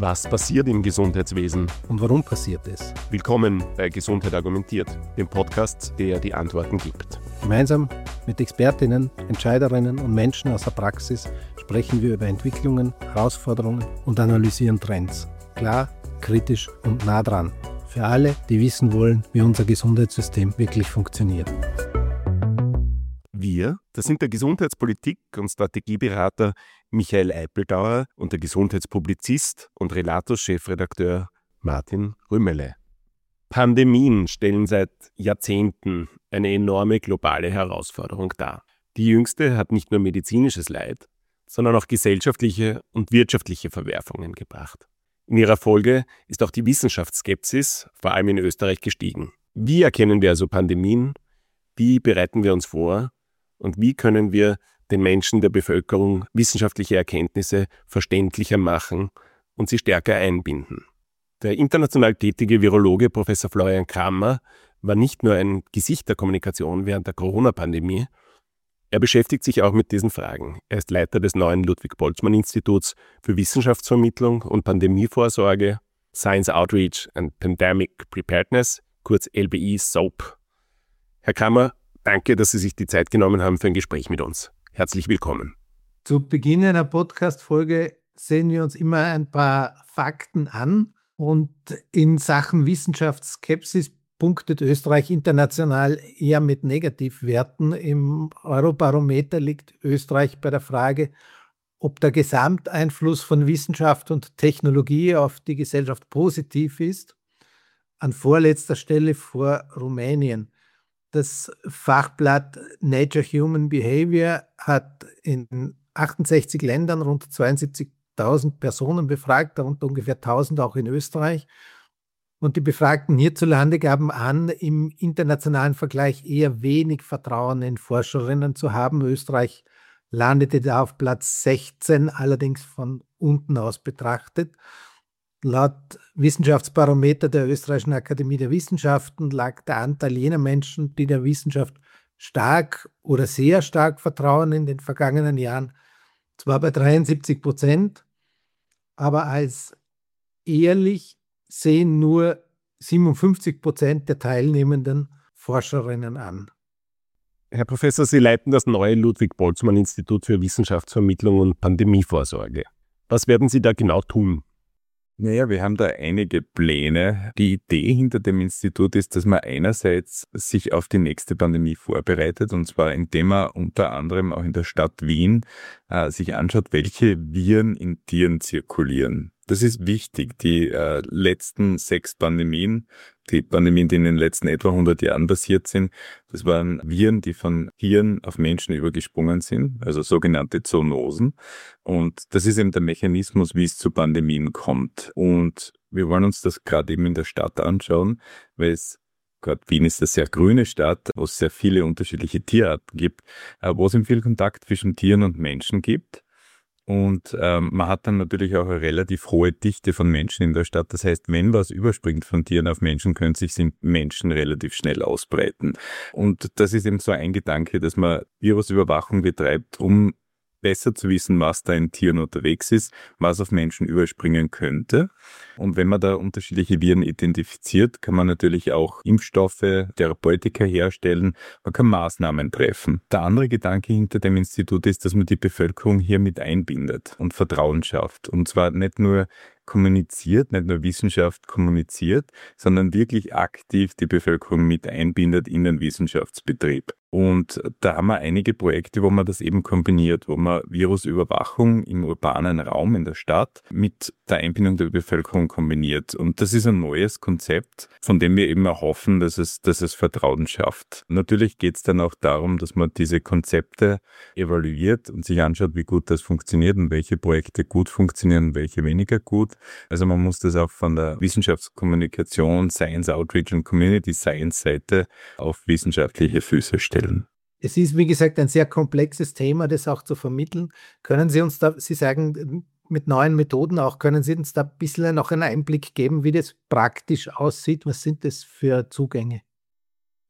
Was passiert im Gesundheitswesen? Und warum passiert es? Willkommen bei Gesundheit argumentiert, dem Podcast, der die Antworten gibt. Gemeinsam mit Expertinnen, Entscheiderinnen und Menschen aus der Praxis sprechen wir über Entwicklungen, Herausforderungen und analysieren Trends. Klar, kritisch und nah dran. Für alle, die wissen wollen, wie unser Gesundheitssystem wirklich funktioniert. Wir, das sind der Gesundheitspolitik- und Strategieberater Michael Eipeldauer und der Gesundheitspublizist und Relatus-Chefredakteur Martin Rümmele. Pandemien stellen seit Jahrzehnten eine enorme globale Herausforderung dar. Die jüngste hat nicht nur medizinisches Leid, sondern auch gesellschaftliche und wirtschaftliche Verwerfungen gebracht. In ihrer Folge ist auch die Wissenschaftsskepsis, vor allem in Österreich, gestiegen. Wie erkennen wir also Pandemien? Wie bereiten wir uns vor? Und wie können wir den Menschen der Bevölkerung wissenschaftliche Erkenntnisse verständlicher machen und sie stärker einbinden? Der international tätige Virologe Professor Florian Cramer war nicht nur ein Gesicht der Kommunikation während der Corona-Pandemie, er beschäftigt sich auch mit diesen Fragen. Er ist Leiter des neuen Ludwig-Boltzmann-Instituts für Wissenschaftsvermittlung und Pandemievorsorge, Science Outreach and Pandemic Preparedness, kurz LBI SOAP. Herr Cramer, danke, dass Sie sich die Zeit genommen haben für ein Gespräch mit uns. Herzlich willkommen. Zu Beginn einer Podcast-Folge sehen wir uns immer ein paar Fakten an. Und in Sachen Wissenschaftsskepsis punktet Österreich international eher mit Negativwerten. Im Eurobarometer liegt Österreich bei der Frage, ob der Gesamteinfluss von Wissenschaft und Technologie auf die Gesellschaft positiv ist, an vorletzter Stelle vor Rumänien. Das Fachblatt Nature Human Behavior hat in 68 Ländern rund 72.000 Personen befragt, darunter ungefähr 1.000 auch in Österreich. Und die Befragten hierzulande gaben an, im internationalen Vergleich eher wenig Vertrauen in Forscherinnen zu haben. Österreich landete da auf Platz 16, allerdings von unten aus betrachtet. Laut Wissenschaftsbarometer der Österreichischen Akademie der Wissenschaften lag der Anteil jener Menschen, die der Wissenschaft stark oder sehr stark vertrauen, in den vergangenen Jahren zwar bei 73%, aber als ehrlich sehen nur 57% der teilnehmenden Forscherinnen an. Herr Professor, Sie leiten das neue Ludwig-Boltzmann-Institut für Wissenschaftsvermittlung und Pandemievorsorge. Was werden Sie da genau tun? Naja, wir haben da einige Pläne. Die Idee hinter dem Institut ist, dass man einerseits sich auf die nächste Pandemie vorbereitet, und zwar indem man unter anderem auch in der Stadt Wien sich anschaut, welche Viren in Tieren zirkulieren. Das ist wichtig. Die letzten 6 Pandemien, die Pandemien, die in den letzten etwa 100 Jahren passiert sind, das waren Viren, die von Tieren auf Menschen übergesprungen sind, also sogenannte Zoonosen. Und das ist eben der Mechanismus, wie es zu Pandemien kommt. Und wir wollen uns das gerade eben in der Stadt anschauen, weil gerade Wien ist eine sehr grüne Stadt, wo es sehr viele unterschiedliche Tierarten gibt, wo es eben viel Kontakt zwischen Tieren und Menschen gibt. Und man hat dann natürlich auch eine relativ hohe Dichte von Menschen in der Stadt. Das heißt, wenn was überspringt von Tieren auf Menschen, können sich Menschen relativ schnell ausbreiten. Und das ist eben so ein Gedanke, dass man Virusüberwachung betreibt, um besser zu wissen, was da in Tieren unterwegs ist, was auf Menschen überspringen könnte. Und wenn man da unterschiedliche Viren identifiziert, kann man natürlich auch Impfstoffe, Therapeutika herstellen, man kann Maßnahmen treffen. Der andere Gedanke hinter dem Institut ist, dass man die Bevölkerung hier mit einbindet und Vertrauen schafft. Und zwar nicht nur kommuniziert, nicht nur Wissenschaft kommuniziert, sondern wirklich aktiv die Bevölkerung mit einbindet in den Wissenschaftsbetrieb. Und da haben wir einige Projekte, wo man das eben kombiniert, wo man Virusüberwachung im urbanen Raum in der Stadt mit der Einbindung der Bevölkerung kombiniert. Und das ist ein neues Konzept, von dem wir eben erhoffen, dass es Vertrauen schafft. Natürlich geht es dann auch darum, dass man diese Konzepte evaluiert und sich anschaut, wie gut das funktioniert und welche Projekte gut funktionieren und welche weniger gut. Also man muss das auch von der Wissenschaftskommunikation, Science Outreach und Community Science Seite auf wissenschaftliche Füße stellen. Es ist, wie gesagt, ein sehr komplexes Thema, das auch zu vermitteln. Können Sie uns da, Sie sagen, mit neuen Methoden auch, können Sie uns da ein bisschen noch einen Einblick geben, wie das praktisch aussieht? Was sind das für Zugänge?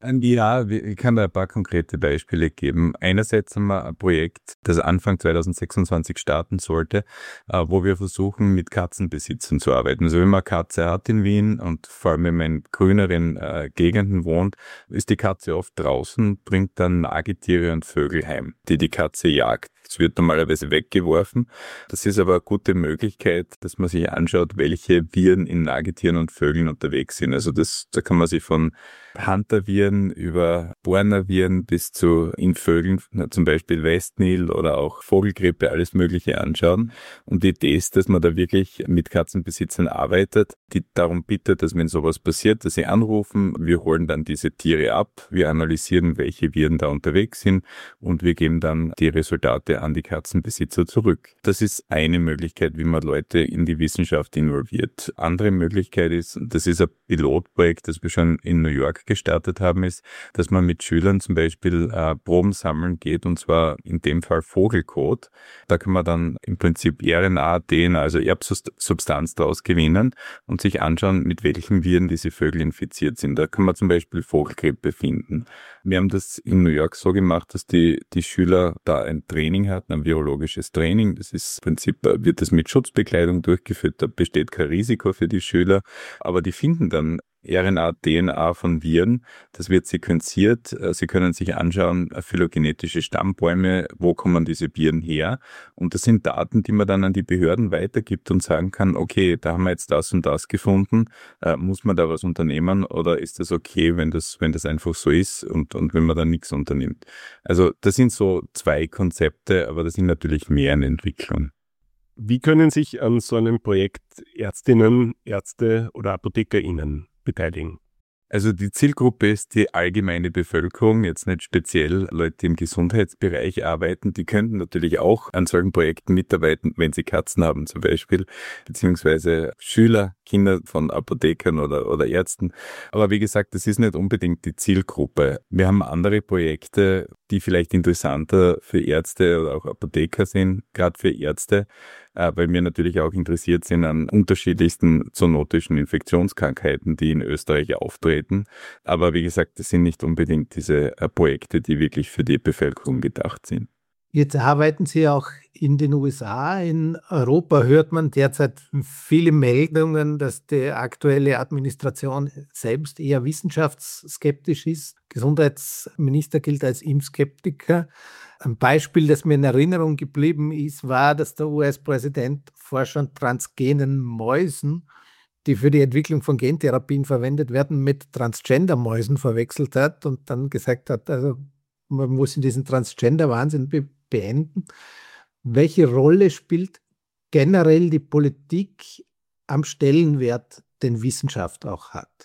Ja, ich kann da ein paar konkrete Beispiele geben. Einerseits haben wir ein Projekt, das Anfang 2026 starten sollte, wo wir versuchen, mit Katzenbesitzern zu arbeiten. Also wenn man eine Katze hat in Wien und vor allem wenn man in grüneren Gegenden wohnt, ist die Katze oft draußen, bringt dann Nagetiere und Vögel heim, die Katze jagt. Es wird normalerweise weggeworfen. Das ist aber eine gute Möglichkeit, dass man sich anschaut, welche Viren in Nagetieren und Vögeln unterwegs sind. Also da kann man sich von Hunter-Viren über Borna-Viren bis zu in Vögeln, zum Beispiel West-Nil oder auch Vogelgrippe, alles Mögliche anschauen. Und die Idee ist, dass man da wirklich mit Katzenbesitzern arbeitet, die darum bittet, dass wenn sowas passiert, dass sie anrufen. Wir holen dann diese Tiere ab, wir analysieren, welche Viren da unterwegs sind und wir geben dann die Resultate an die Katzenbesitzer zurück. Das ist eine Möglichkeit, wie man Leute in die Wissenschaft involviert. Andere Möglichkeit ist, das ist ein Pilotprojekt, das wir schon in New York gestartet haben, ist, dass man mit Schülern zum Beispiel Proben sammeln geht, und zwar in dem Fall Vogelkot. Da kann man dann im Prinzip RNA, DNA, also Erbsubstanz daraus gewinnen und sich anschauen, mit welchen Viren diese Vögel infiziert sind. Da kann man zum Beispiel Vogelgrippe finden. Wir haben das in New York so gemacht, dass die Schüler da ein Training hatten, ein virologisches Training. Das ist im Prinzip, wird das mit Schutzbekleidung durchgeführt, da besteht kein Risiko für die Schüler, aber die finden dann RNA, DNA von Viren, das wird sequenziert. Sie können sich anschauen, phylogenetische Stammbäume, wo kommen diese Viren her? Und das sind Daten, die man dann an die Behörden weitergibt und sagen kann, okay, da haben wir jetzt das und das gefunden, muss man da was unternehmen oder ist das okay, wenn das einfach so ist und wenn man da nichts unternimmt? Also das sind so zwei Konzepte, aber das sind natürlich mehr in Entwicklung. Wie können sich an so einem Projekt Ärztinnen, Ärzte oder ApothekerInnen beteiligen? Also die Zielgruppe ist die allgemeine Bevölkerung, jetzt nicht speziell Leute, die im Gesundheitsbereich arbeiten. Die könnten natürlich auch an solchen Projekten mitarbeiten, wenn sie Katzen haben zum Beispiel, beziehungsweise Schüler, Kinder von Apothekern oder Ärzten. Aber wie gesagt, das ist nicht unbedingt die Zielgruppe. Wir haben andere Projekte, die vielleicht interessanter für Ärzte oder auch Apotheker sind, gerade für Ärzte, weil wir natürlich auch interessiert sind an unterschiedlichsten zoonotischen Infektionskrankheiten, die in Österreich auftreten. Aber wie gesagt, das sind nicht unbedingt diese Projekte, die wirklich für die Bevölkerung gedacht sind. Jetzt arbeiten Sie auch in den USA. In Europa hört man derzeit viele Meldungen, dass die aktuelle Administration selbst eher wissenschaftsskeptisch ist. Gesundheitsminister gilt als Impfskeptiker. Ein Beispiel, das mir in Erinnerung geblieben ist, war, dass der US-Präsident Forscher an transgenen Mäusen, die für die Entwicklung von Gentherapien verwendet werden, mit Transgender-Mäusen verwechselt hat und dann gesagt hat, also man muss diesen Transgender-Wahnsinn beenden. Welche Rolle spielt generell die Politik am Stellenwert, den Wissenschaft auch hat?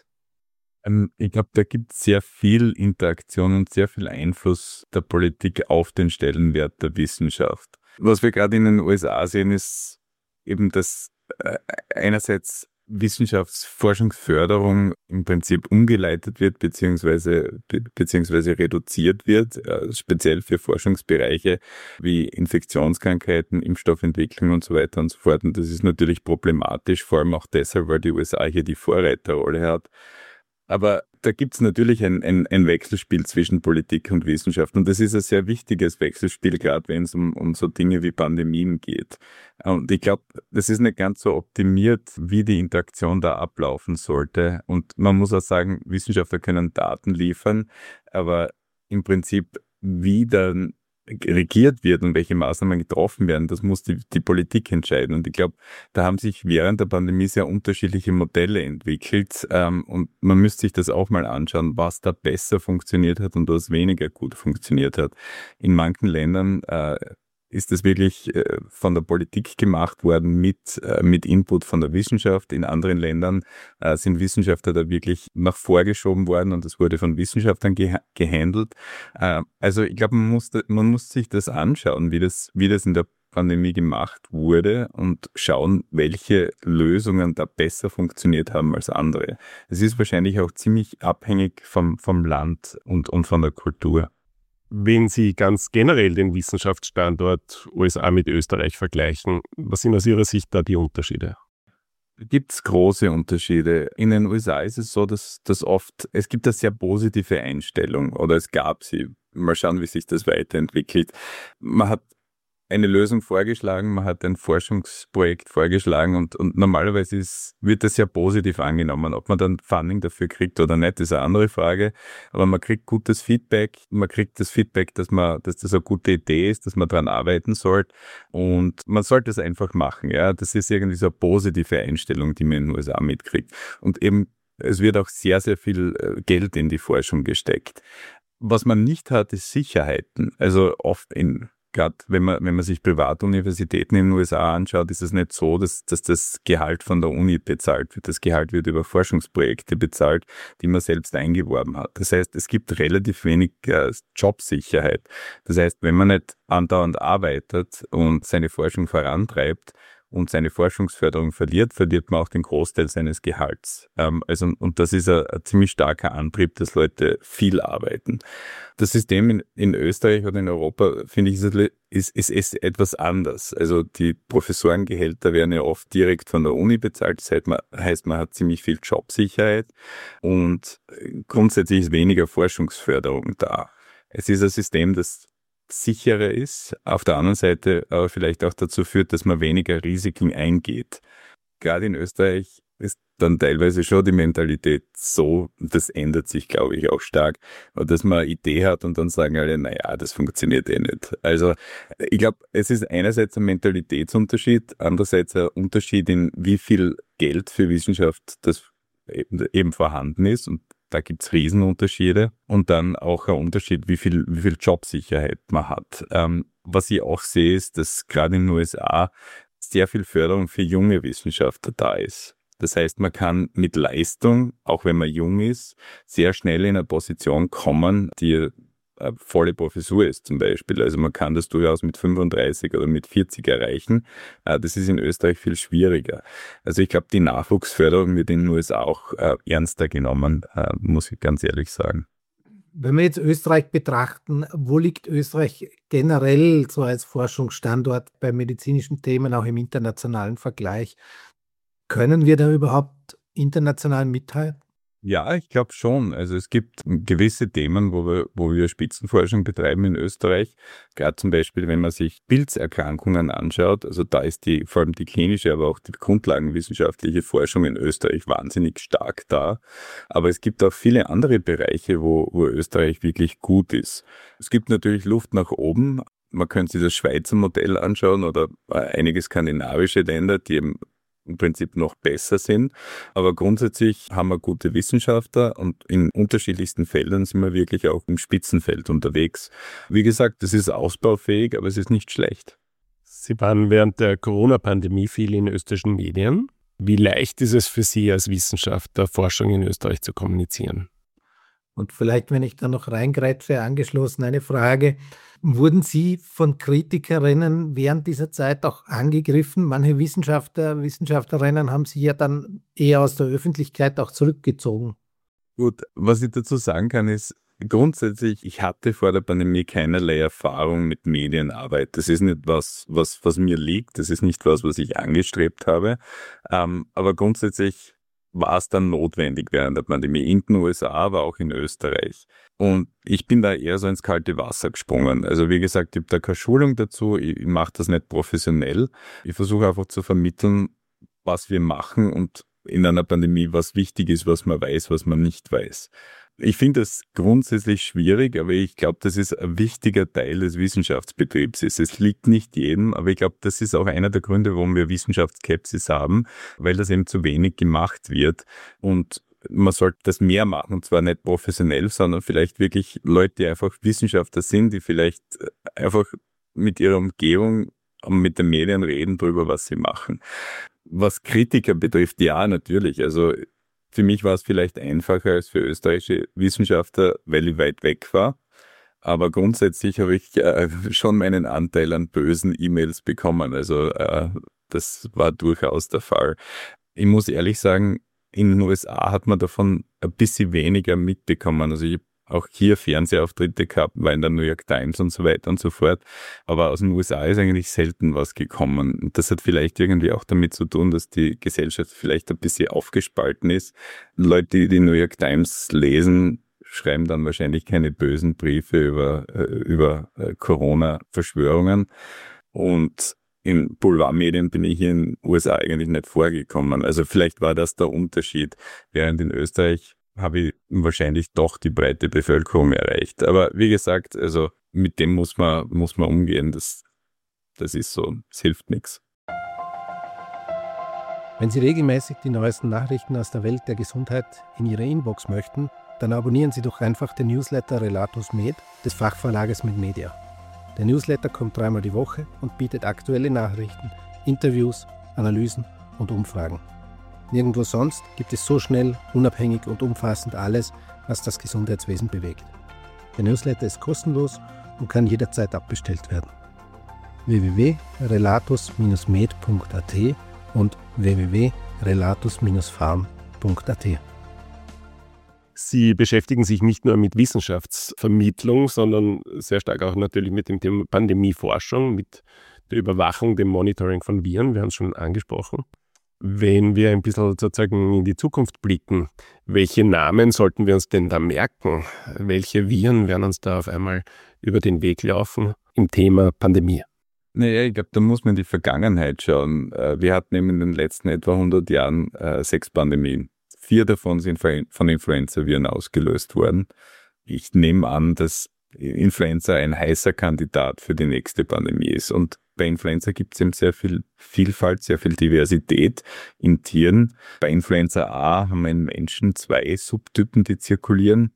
Ich glaube, da gibt es sehr viel Interaktion und sehr viel Einfluss der Politik auf den Stellenwert der Wissenschaft. Was wir gerade in den USA sehen, ist eben, dass einerseits Wissenschaftsforschungsförderung im Prinzip umgeleitet wird beziehungsweise reduziert wird, speziell für Forschungsbereiche wie Infektionskrankheiten, Impfstoffentwicklung und so weiter und so fort. Und das ist natürlich problematisch, vor allem auch deshalb, weil die USA hier die Vorreiterrolle hat. Aber da gibt es natürlich ein Wechselspiel zwischen Politik und Wissenschaft. Und das ist ein sehr wichtiges Wechselspiel, gerade wenn es um so Dinge wie Pandemien geht. Und ich glaube, das ist nicht ganz so optimiert, wie die Interaktion da ablaufen sollte. Und man muss auch sagen, Wissenschaftler können Daten liefern, aber im Prinzip, wie dann regiert wird und welche Maßnahmen getroffen werden, das muss die Politik entscheiden. Und ich glaube, da haben sich während der Pandemie sehr unterschiedliche Modelle entwickelt und man müsste sich das auch mal anschauen, was da besser funktioniert hat und was weniger gut funktioniert hat. In manchen Ländern ist das wirklich von der Politik gemacht worden mit Input von der Wissenschaft. In anderen Ländern sind Wissenschaftler da wirklich nach vorgeschoben worden und das wurde von Wissenschaftlern gehandelt. Also ich glaube, man muss sich das anschauen, wie das in der Pandemie gemacht wurde und schauen, welche Lösungen da besser funktioniert haben als andere. Es ist wahrscheinlich auch ziemlich abhängig vom Land und von der Kultur. Wenn Sie ganz generell den Wissenschaftsstandort USA mit Österreich vergleichen, was sind aus Ihrer Sicht da die Unterschiede? gibt es große Unterschiede. In den USA ist es so, dass es gibt eine sehr positive Einstellung oder es gab sie. Mal schauen, wie sich das weiterentwickelt. Man hat eine Lösung vorgeschlagen, man hat ein Forschungsprojekt vorgeschlagen und normalerweise wird das sehr positiv angenommen. Ob man dann Funding dafür kriegt oder nicht, ist eine andere Frage. Aber man kriegt gutes Feedback. Man kriegt das Feedback, dass das eine gute Idee ist, dass man daran arbeiten sollte. Und man sollte es einfach machen. Ja, das ist irgendwie so eine positive Einstellung, die man in den USA mitkriegt. Und eben, es wird auch sehr, sehr viel Geld in die Forschung gesteckt. Was man nicht hat, ist Sicherheiten. Also oft gerade wenn man sich Privatuniversitäten in den USA anschaut, ist es nicht so, dass das Gehalt von der Uni bezahlt wird. Das Gehalt wird über Forschungsprojekte bezahlt, die man selbst eingeworben hat. Das heißt, es gibt relativ wenig Jobsicherheit. Das heißt, wenn man nicht andauernd arbeitet und seine Forschung vorantreibt und seine Forschungsförderung verliert man auch den Großteil seines Gehalts. Und das ist ein ziemlich starker Antrieb, dass Leute viel arbeiten. Das System in Österreich oder in Europa, finde ich, ist etwas anders. Also die Professorengehälter werden ja oft direkt von der Uni bezahlt. Das heißt, man hat ziemlich viel Jobsicherheit und grundsätzlich ist weniger Forschungsförderung da. Es ist ein System, das sicherer ist, auf der anderen Seite aber vielleicht auch dazu führt, dass man weniger Risiken eingeht. Gerade in Österreich ist dann teilweise schon die Mentalität so, das ändert sich, glaube ich, auch stark, dass man eine Idee hat und dann sagen alle, naja, das funktioniert eh nicht. Also ich glaube, es ist einerseits ein Mentalitätsunterschied, andererseits ein Unterschied in wie viel Geld für Wissenschaft das eben vorhanden ist und da gibt's Riesenunterschiede und dann auch ein Unterschied, wie viel Jobsicherheit man hat. Was ich auch sehe, ist, dass gerade in den USA sehr viel Förderung für junge Wissenschaftler da ist. Das heißt, man kann mit Leistung, auch wenn man jung ist, sehr schnell in eine Position kommen, die eine volle Professur ist zum Beispiel. Also man kann das durchaus mit 35 oder mit 40 erreichen. Das ist in Österreich viel schwieriger. Also ich glaube, die Nachwuchsförderung wird in den USA auch ernster genommen, muss ich ganz ehrlich sagen. Wenn wir jetzt Österreich betrachten, wo liegt Österreich generell so als Forschungsstandort bei medizinischen Themen, auch im internationalen Vergleich? Können wir da überhaupt international mithalten? Ja, ich glaube schon. Also es gibt gewisse Themen, wo wir Spitzenforschung betreiben in Österreich. Gerade zum Beispiel, wenn man sich Pilzerkrankungen anschaut, also da ist vor allem die klinische, aber auch die grundlagenwissenschaftliche Forschung in Österreich wahnsinnig stark da. Aber es gibt auch viele andere Bereiche, wo Österreich wirklich gut ist. Es gibt natürlich Luft nach oben. Man könnte sich das Schweizer Modell anschauen oder einige skandinavische Länder, die eben im Prinzip noch besser sind. Aber grundsätzlich haben wir gute Wissenschaftler und in unterschiedlichsten Feldern sind wir wirklich auch im Spitzenfeld unterwegs. Wie gesagt, das ist ausbaufähig, aber es ist nicht schlecht. Sie waren während der Corona-Pandemie viel in österreichischen Medien. Wie leicht ist es für Sie als Wissenschaftler, Forschung in Österreich zu kommunizieren? Und vielleicht, wenn ich da noch reingreife, angeschlossen eine Frage. Wurden Sie von Kritikerinnen während dieser Zeit auch angegriffen? Manche Wissenschaftlerinnen haben sich ja dann eher aus der Öffentlichkeit auch zurückgezogen. Gut, was ich dazu sagen kann, ist, grundsätzlich, ich hatte vor der Pandemie keinerlei Erfahrung mit Medienarbeit. Das ist nicht was mir liegt, das ist nicht was ich angestrebt habe. Aber grundsätzlich war es dann notwendig während der Pandemie in den USA, aber auch in Österreich. Und ich bin da eher so ins kalte Wasser gesprungen. Also wie gesagt, ich habe da keine Schulung dazu, ich mache das nicht professionell. Ich versuche einfach zu vermitteln, was wir machen und in einer Pandemie, was wichtig ist, was man weiß, was man nicht weiß. Ich finde das grundsätzlich schwierig, aber ich glaube, das ist ein wichtiger Teil des Wissenschaftsbetriebs. Es liegt nicht jedem, aber ich glaube, das ist auch einer der Gründe, warum wir Wissenschaftsskepsis haben, weil das eben zu wenig gemacht wird und man sollte das mehr machen, und zwar nicht professionell, sondern vielleicht wirklich Leute, die einfach Wissenschaftler sind, die vielleicht einfach mit ihrer Umgebung und mit den Medien reden darüber, was sie machen. Was Kritiker betrifft, ja, natürlich. Also für mich war es vielleicht einfacher als für österreichische Wissenschaftler, weil ich weit weg war. Aber grundsätzlich habe ich schon meinen Anteil an bösen E-Mails bekommen. Also das war durchaus der Fall. Ich muss ehrlich sagen, in den USA hat man davon ein bisschen weniger mitbekommen. Also ich habe auch hier Fernsehauftritte gehabt, war in der New York Times und so weiter und so fort. Aber aus den USA ist eigentlich selten was gekommen. Und das hat vielleicht irgendwie auch damit zu tun, dass die Gesellschaft vielleicht ein bisschen aufgespalten ist. Leute, die die New York Times lesen, schreiben dann wahrscheinlich keine bösen Briefe über Corona-Verschwörungen. Und in Boulevardmedien bin ich in den USA eigentlich nicht vorgekommen. Also vielleicht war das der Unterschied. Während in Österreich habe ich wahrscheinlich doch die breite Bevölkerung erreicht. Aber wie gesagt, also mit dem muss man umgehen. Das ist so, es hilft nichts. Wenn Sie regelmäßig die neuesten Nachrichten aus der Welt der Gesundheit in Ihre Inbox möchten, dann abonnieren Sie doch einfach den Newsletter Relatus Med des Fachverlages MedMedia. Der Newsletter kommt 3-mal die Woche und bietet aktuelle Nachrichten, Interviews, Analysen und Umfragen. Nirgendwo sonst gibt es so schnell, unabhängig und umfassend alles, was das Gesundheitswesen bewegt. Der Newsletter ist kostenlos und kann jederzeit abbestellt werden. www.relatus-med.at und www.relatus-farm.at. Sie beschäftigen sich nicht nur mit Wissenschaftsvermittlung, sondern sehr stark auch natürlich mit dem Thema Pandemieforschung, mit der Überwachung, dem Monitoring von Viren. Wir haben es schon angesprochen. Wenn wir ein bisschen sozusagen in die Zukunft blicken, welche Namen sollten wir uns denn da merken? Welche Viren werden uns da auf einmal über den Weg laufen im Thema Pandemie? Naja, ich glaube, da muss man in die Vergangenheit schauen. Wir hatten eben in den letzten etwa 100 Jahren 6 Pandemien. 4 davon sind von Influenza-Viren ausgelöst worden. Ich nehme an, dass Influenza ein heißer Kandidat für die nächste Pandemie ist. Und bei Influenza gibt es eben sehr viel Vielfalt, sehr viel Diversität in Tieren. Bei Influenza A haben wir in Menschen 2 Subtypen, die zirkulieren.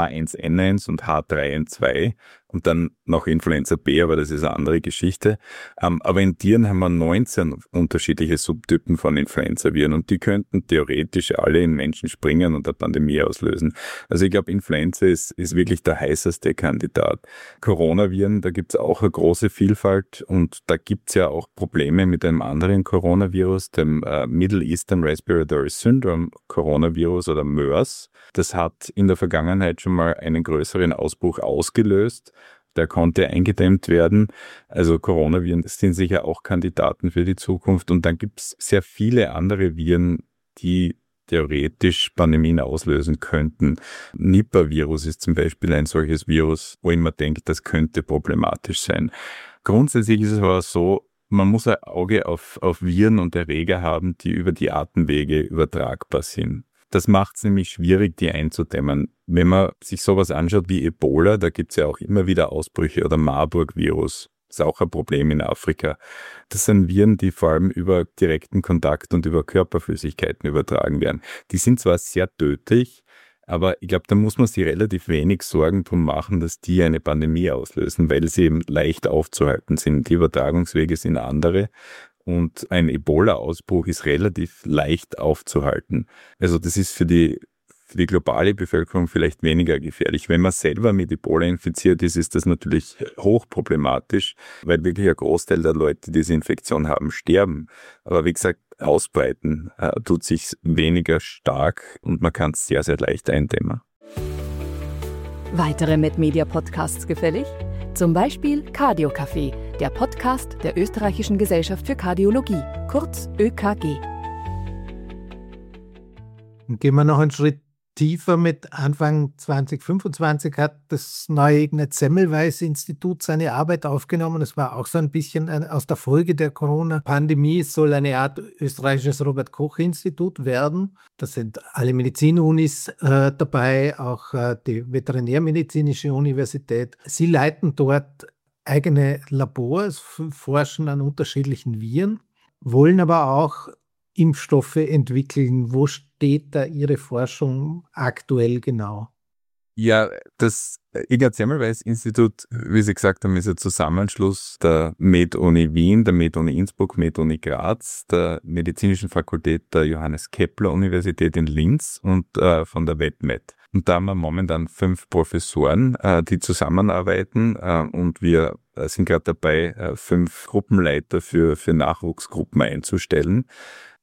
H1N1 und H3N2 und dann noch Influenza B, aber das ist eine andere Geschichte. Aber in Tieren haben wir 19 unterschiedliche Subtypen von Influenza-Viren und die könnten theoretisch alle in Menschen springen und eine Pandemie auslösen. Also ich glaube, Influenza ist wirklich der heißeste Kandidat. Coronaviren, da gibt es auch eine große Vielfalt und da gibt es ja auch Probleme mit einem anderen Coronavirus, dem Middle Eastern Respiratory Syndrome Coronavirus oder MERS. Das hat in der Vergangenheit schon mal einen größeren Ausbruch ausgelöst. Der konnte eingedämmt werden. Also Coronaviren sind sicher auch Kandidaten für die Zukunft. Und dann gibt es sehr viele andere Viren, die theoretisch Pandemien auslösen könnten. Nipah-Virus ist zum Beispiel ein solches Virus, wo ich mir denke, das könnte problematisch sein. Grundsätzlich ist es aber so, man muss ein Auge auf Viren und Erreger haben, die über die Atemwege übertragbar sind. Das macht es nämlich schwierig, die einzudämmen. Wenn man sich sowas anschaut wie Ebola, da gibt es ja auch immer wieder Ausbrüche, oder Marburg-Virus, ist auch ein Problem in Afrika. Das sind Viren, die vor allem über direkten Kontakt und über Körperflüssigkeiten übertragen werden. Die sind zwar sehr tödlich, aber ich glaube, da muss man sich relativ wenig Sorgen drum machen, dass die eine Pandemie auslösen, weil sie eben leicht aufzuhalten sind. Die Übertragungswege sind andere. Und ein Ebola-Ausbruch ist relativ leicht aufzuhalten. Also das ist für die globale Bevölkerung vielleicht weniger gefährlich. Wenn man selber mit Ebola infiziert ist, ist das natürlich hochproblematisch, weil wirklich ein Großteil der Leute, die diese Infektion haben, sterben. Aber wie gesagt, ausbreiten tut sich weniger stark und man kann es sehr, sehr leicht eindämmen. Weitere MedMedia-Podcasts gefällig? Zum Beispiel Cardio-Café, der Podcast der Österreichischen Gesellschaft für Kardiologie, kurz ÖKG. Gehen wir noch einen Schritt tiefer. Mit Anfang 2025 hat das neue Ignaz-Semmelweis-Institut seine Arbeit aufgenommen. Das war auch so ein bisschen aus der Folge der Corona-Pandemie. Es soll eine Art österreichisches Robert-Koch-Institut werden. Da sind alle Medizinunis dabei, auch die Veterinärmedizinische Universität. Sie leiten dort eigene Labors, forschen an unterschiedlichen Viren, wollen aber auch Impfstoffe entwickeln. Wo steht da Ihre Forschung aktuell genau? Ja, das Ignaz-Semmelweis-Institut, wie Sie gesagt haben, ist ein Zusammenschluss der Med-Uni Wien, der Med-Uni Innsbruck, Med-Uni Graz, der Medizinischen Fakultät der Johannes-Kepler-Universität in Linz und von der VetMed. Und da haben wir momentan 5 Professoren, die zusammenarbeiten und wir sind gerade dabei, 5 Gruppenleiter für Nachwuchsgruppen einzustellen.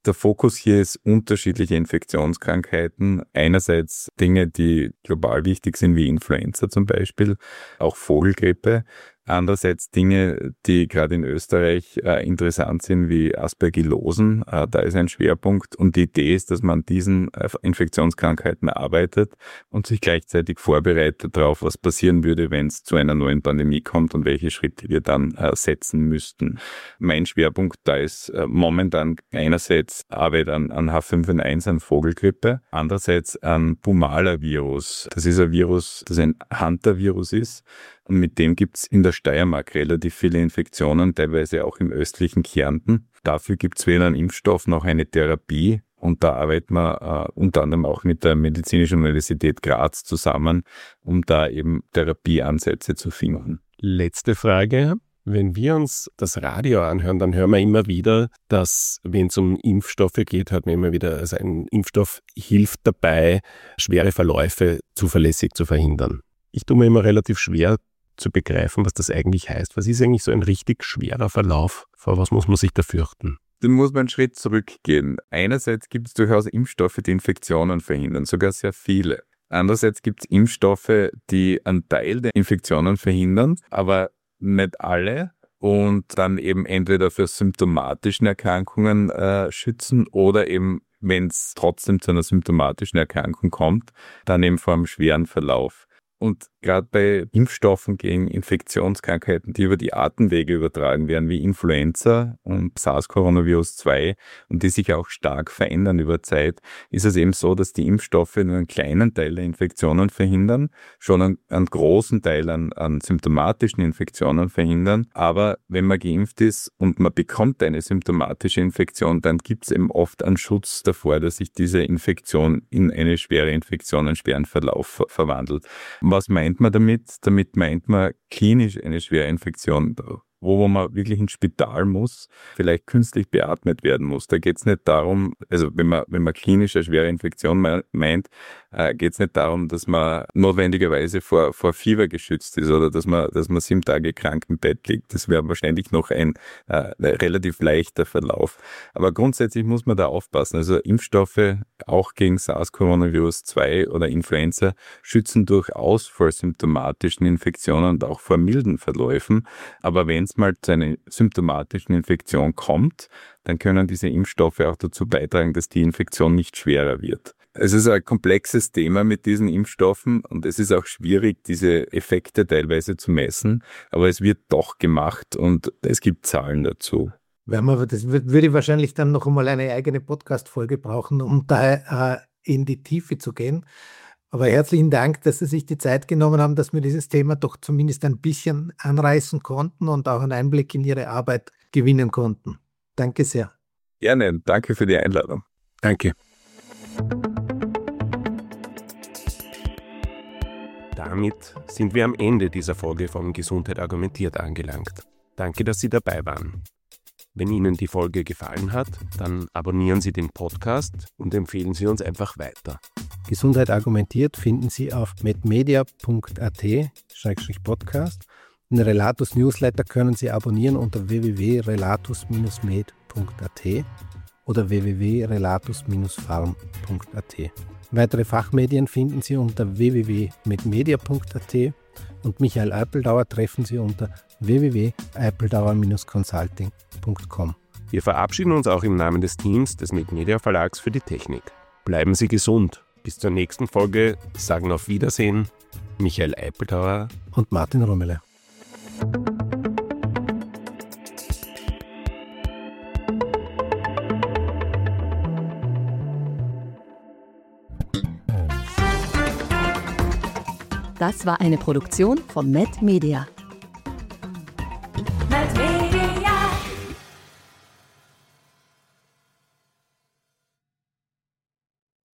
Der Fokus hier ist unterschiedliche Infektionskrankheiten. Einerseits Dinge, die global wichtig sind, wie Influenza zum Beispiel, auch Vogelgrippe. Andererseits Dinge, die gerade in Österreich interessant sind, wie Aspergillosen. Da ist ein Schwerpunkt. Und die Idee ist, dass man an diesen Infektionskrankheiten arbeitet und sich gleichzeitig vorbereitet darauf, was passieren würde, wenn es zu einer neuen Pandemie kommt und welche Schritte wir dann setzen müssten. Mein Schwerpunkt da ist momentan einerseits Arbeit an H5N1, an Vogelgrippe, andererseits an Bumala-Virus. Das ist ein Virus, das ein Hunter-Virus ist. Und mit dem gibt es in der Steiermark relativ viele Infektionen, teilweise auch im östlichen Kärnten. Dafür gibt es weder einen Impfstoff noch eine Therapie. Und da arbeiten wir unter anderem auch mit der Medizinischen Universität Graz zusammen, um da eben Therapieansätze zu finden. Letzte Frage. Wenn wir uns das Radio anhören, dann hören wir immer wieder, dass, wenn es um Impfstoffe geht, hört man immer wieder, also ein Impfstoff hilft dabei, schwere Verläufe zuverlässig zu verhindern. Ich tue mir immer relativ schwer zu begreifen, was das eigentlich heißt. Was ist eigentlich so ein richtig schwerer Verlauf? Vor was muss man sich da fürchten? Dann muss man einen Schritt zurückgehen. Einerseits gibt es durchaus Impfstoffe, die Infektionen verhindern, sogar sehr viele. Andererseits gibt es Impfstoffe, die einen Teil der Infektionen verhindern, aber nicht alle. Und dann eben entweder für symptomatischen Erkrankungen schützen oder eben, wenn es trotzdem zu einer symptomatischen Erkrankung kommt, dann eben vor einem schweren Verlauf. Und gerade bei Impfstoffen gegen Infektionskrankheiten, die über die Atemwege übertragen werden, wie Influenza und SARS-CoV-2 und die sich auch stark verändern über Zeit, ist es eben so, dass die Impfstoffe nur einen kleinen Teil der Infektionen verhindern, schon einen großen Teil an symptomatischen Infektionen verhindern. Aber wenn man geimpft ist und man bekommt eine symptomatische Infektion, dann gibt es eben oft einen Schutz davor, dass sich diese Infektion in eine schwere Infektion, einen schweren Verlauf verwandelt. Was meint man damit? Damit meint man klinisch eine schwere Infektion, wo man wirklich ins Spital muss, vielleicht künstlich beatmet werden muss. Da geht es nicht darum, also wenn man klinisch eine schwere Infektion meint, geht es nicht darum, dass man notwendigerweise vor Fieber geschützt ist oder dass man 7 Tage krank im Bett liegt. Das wäre wahrscheinlich noch ein relativ leichter Verlauf. Aber grundsätzlich muss man da aufpassen. Also Impfstoffe auch gegen SARS-CoV-2 oder Influenza schützen durchaus vor symptomatischen Infektionen und auch vor milden Verläufen. Aber wenn es mal zu einer symptomatischen Infektion kommt, dann können diese Impfstoffe auch dazu beitragen, dass die Infektion nicht schwerer wird. Es ist ein komplexes Thema mit diesen Impfstoffen und es ist auch schwierig, diese Effekte teilweise zu messen, aber es wird doch gemacht und es gibt Zahlen dazu. Das würde wahrscheinlich dann noch einmal eine eigene Podcast-Folge brauchen, um da in die Tiefe zu gehen. Aber herzlichen Dank, dass Sie sich die Zeit genommen haben, dass wir dieses Thema doch zumindest ein bisschen anreißen konnten und auch einen Einblick in Ihre Arbeit gewinnen konnten. Danke sehr. Gerne, danke für die Einladung. Danke. Damit sind wir am Ende dieser Folge von Gesundheit argumentiert angelangt. Danke, dass Sie dabei waren. Wenn Ihnen die Folge gefallen hat, dann abonnieren Sie den Podcast und empfehlen Sie uns einfach weiter. Gesundheit argumentiert finden Sie auf medmedia.at/podcast. Den Relatus Newsletter können Sie abonnieren unter www.relatus-med.at oder www.relatus-farm.at. Weitere Fachmedien finden Sie unter www.medmedia.at und Michael Eipeldauer treffen Sie unter www.eipeldauer-consulting.com. Wir verabschieden uns auch im Namen des Teams des MedMedia Verlags für die Technik. Bleiben Sie gesund. Bis zur nächsten Folge sagen auf Wiedersehen Michael Eipeldauer und Martin Rümmele. Das war eine Produktion von MedMedia.